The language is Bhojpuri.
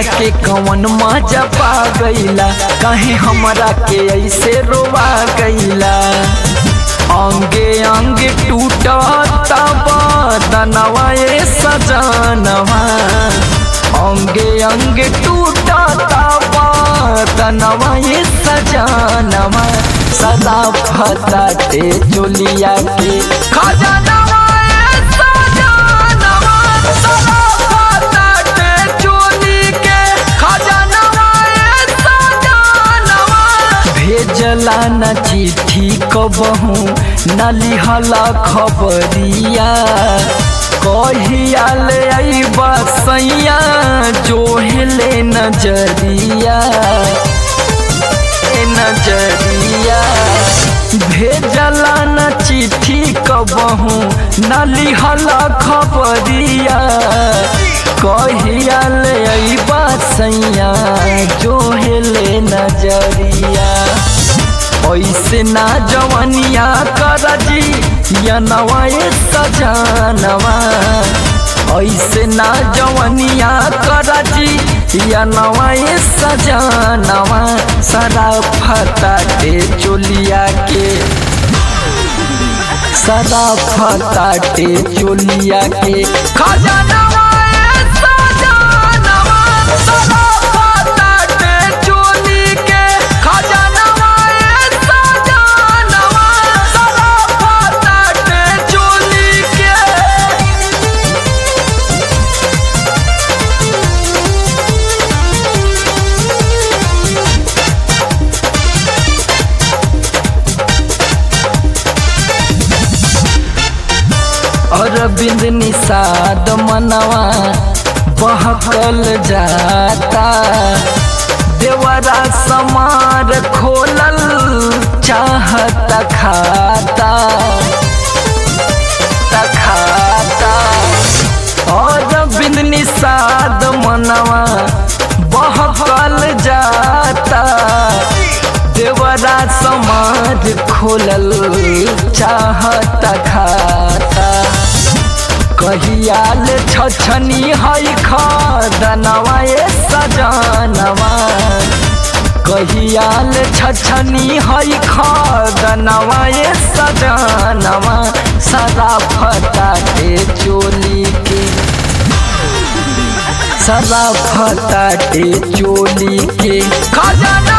के कवन मजा पा गईला, कहीं हमरा के ऐसे रोवा गईला। अंगे अंगे टूटता बदनवा ये सजनवा, अंगे अंगे टूटता बदनवा ये सजनवा। सदा फताटे चोलिया के खजानवा ये सजनवा, सदा फताटे चोली के खजानवा ये सजनवा। भेजला न चिट्ठी कबहू न लिहला खबरिया, कहिया ले अइबा सैया जोहले नजरिया नजरिया। भेजला न चिट्ठी कबहू न लिहला खबरिया, कहिया ले अइबा सैया जोहले नजरिया। ऐसे ना जवनिया करजी या नवाए सजनवा, ऐसे ना जवनिया करजी या नवाए सजनवा। सदा फताटे चोलिया के, सदा फताटे चोलिया के खजानवा ये सजनवा, सदा फताटे चोली के खजानवा ये सजनवा, सदा फताटे चोली के। अरविंद निषाद मनवा बहकल जाता, देवरा समार खोलल चाहत खाता खाता। अरविंद निषाद मनवा बहकल जाता, देवरा समाज खोलल चाहत खाता। कहियाल छछनी है खदनवा ये सजनवा, कहियाल छछनी है खदनवा ये सजनवा। सदा फताटे चोली के, सदा फताटे चोली के खजाना।